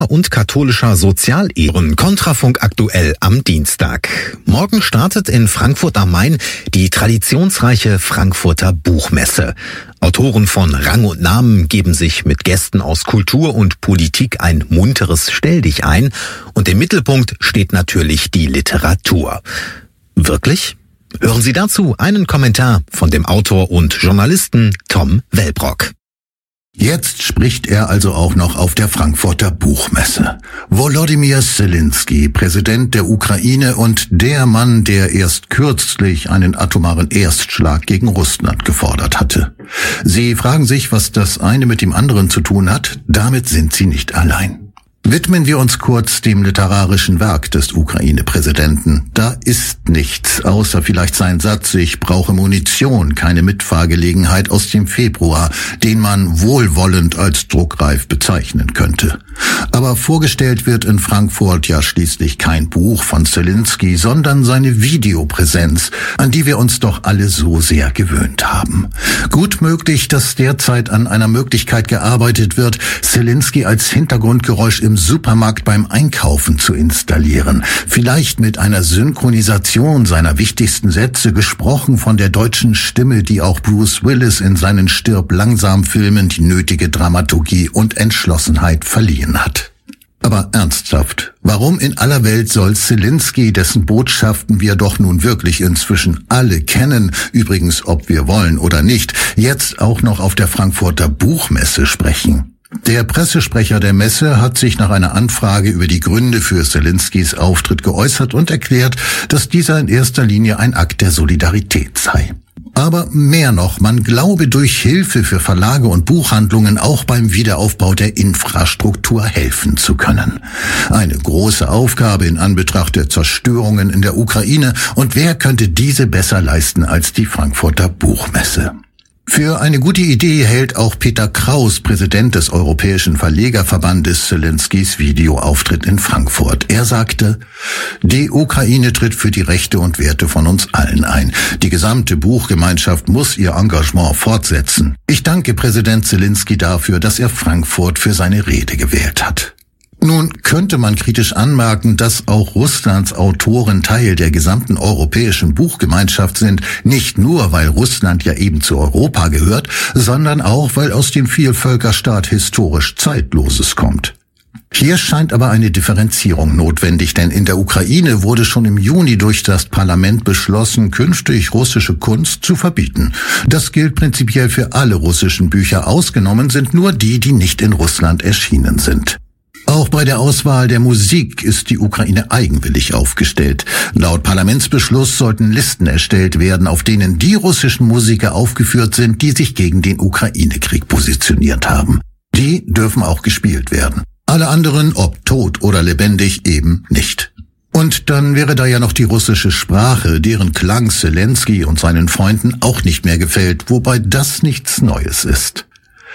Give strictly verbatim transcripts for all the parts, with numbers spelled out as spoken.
und katholischer Sozialehren. Kontrafunk aktuell am Dienstag. Morgen startet in Frankfurt am Main die traditionsreiche Frankfurter Buchmesse. Autoren von Rang und Namen geben sich mit Gästen aus Kultur und Politik ein munteres Stelldichein und im Mittelpunkt steht natürlich die Literatur. Wirklich? Hören Sie dazu einen Kommentar von dem Autor und Journalisten Tom Welbrock. Jetzt spricht er also auch noch auf der Frankfurter Buchmesse. Volodymyr Zelensky, Präsident der Ukraine und der Mann, der erst kürzlich einen atomaren Erstschlag gegen Russland gefordert hatte. Sie fragen sich, was das eine mit dem anderen zu tun hat? Damit sind Sie nicht allein. Widmen wir uns kurz dem literarischen Werk des Ukraine-Präsidenten. Da ist nichts, außer vielleicht sein Satz, ich brauche Munition, keine Mitfahrgelegenheit aus dem Februar, den man wohlwollend als druckreif bezeichnen könnte. Aber vorgestellt wird in Frankfurt ja schließlich kein Buch von Zelensky, sondern seine Videopräsenz, an die wir uns doch alle so sehr gewöhnt haben. Gut möglich, dass derzeit an einer Möglichkeit gearbeitet wird, Zelensky als Hintergrundgeräusch im Supermarkt beim Einkaufen zu installieren. Vielleicht mit einer Synchronisation seiner wichtigsten Sätze, gesprochen von der deutschen Stimme, die auch Bruce Willis in seinen Stirb-langsam-Filmen die nötige Dramaturgie und Entschlossenheit verliehen hat. Aber ernsthaft, warum in aller Welt soll Zelensky, dessen Botschaften wir doch nun wirklich inzwischen alle kennen, übrigens ob wir wollen oder nicht, jetzt auch noch auf der Frankfurter Buchmesse sprechen? Der Pressesprecher der Messe hat sich nach einer Anfrage über die Gründe für Zelenskys Auftritt geäußert und erklärt, dass dieser in erster Linie ein Akt der Solidarität sei. Aber mehr noch, man glaube durch Hilfe für Verlage und Buchhandlungen auch beim Wiederaufbau der Infrastruktur helfen zu können. Eine große Aufgabe in Anbetracht der Zerstörungen in der Ukraine, und wer könnte diese besser leisten als die Frankfurter Buchmesse? Für eine gute Idee hält auch Peter Kraus, Präsident des Europäischen Verlegerverbandes, Zelenskys Videoauftritt in Frankfurt. Er sagte, die Ukraine tritt für die Rechte und Werte von uns allen ein. Die gesamte Buchgemeinschaft muss ihr Engagement fortsetzen. Ich danke Präsident Zelensky dafür, dass er Frankfurt für seine Rede gewählt hat. Nun könnte man kritisch anmerken, dass auch Russlands Autoren Teil der gesamten europäischen Buchgemeinschaft sind, nicht nur, weil Russland ja eben zu Europa gehört, sondern auch, weil aus dem Vielvölkerstaat historisch Zeitloses kommt. Hier scheint aber eine Differenzierung notwendig, denn in der Ukraine wurde schon im Juni durch das Parlament beschlossen, künftig russische Kunst zu verbieten. Das gilt prinzipiell für alle russischen Bücher, ausgenommen sind nur die, die nicht in Russland erschienen sind. Auch bei der Auswahl der Musik ist die Ukraine eigenwillig aufgestellt. Laut Parlamentsbeschluss sollten Listen erstellt werden, auf denen die russischen Musiker aufgeführt sind, die sich gegen den Ukraine-Krieg positioniert haben. Die dürfen auch gespielt werden. Alle anderen, ob tot oder lebendig, eben nicht. Und dann wäre da ja noch die russische Sprache, deren Klang Zelensky und seinen Freunden auch nicht mehr gefällt, wobei das nichts Neues ist.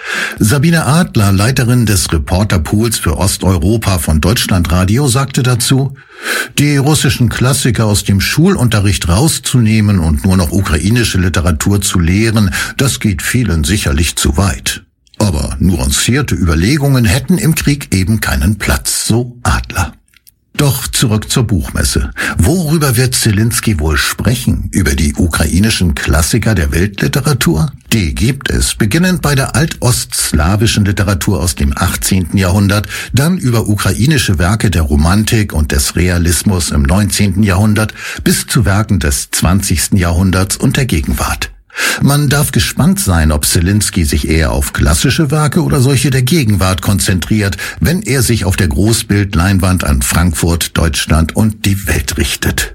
Sabine Adler, Leiterin des Reporterpools für Osteuropa von Deutschlandradio, sagte dazu, die russischen Klassiker aus dem Schulunterricht rauszunehmen und nur noch ukrainische Literatur zu lehren, das geht vielen sicherlich zu weit. Aber nuancierte Überlegungen hätten im Krieg eben keinen Platz, so Adler. Doch zurück zur Buchmesse. Worüber wird Zelensky wohl sprechen? Über die ukrainischen Klassiker der Weltliteratur? Die gibt es, beginnend bei der altostslawischen Literatur aus dem achtzehnten Jahrhundert, dann über ukrainische Werke der Romantik und des Realismus im neunzehnten Jahrhundert bis zu Werken des zwanzigsten Jahrhunderts und der Gegenwart. Man darf gespannt sein, ob Zelensky sich eher auf klassische Werke oder solche der Gegenwart konzentriert, wenn er sich auf der Großbildleinwand an Frankfurt, Deutschland und die Welt richtet.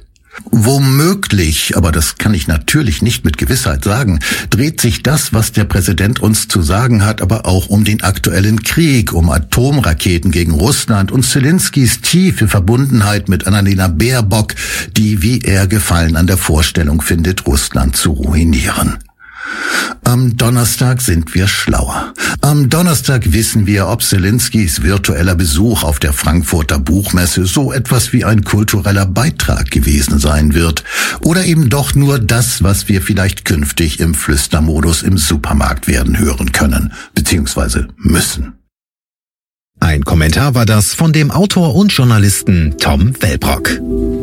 Womöglich, aber das kann ich natürlich nicht mit Gewissheit sagen, dreht sich das, was der Präsident uns zu sagen hat, aber auch um den aktuellen Krieg, um Atomraketen gegen Russland und Zelenskys tiefe Verbundenheit mit Annalena Baerbock, die wie er Gefallen an der Vorstellung findet, Russland zu ruinieren. Am Donnerstag sind wir schlauer. Am Donnerstag wissen wir, ob Zelenskys virtueller Besuch auf der Frankfurter Buchmesse so etwas wie ein kultureller Beitrag gewesen sein wird oder eben doch nur das, was wir vielleicht künftig im Flüstermodus im Supermarkt werden hören können, beziehungsweise müssen. Ein Kommentar war das von dem Autor und Journalisten Tom Wellbrock.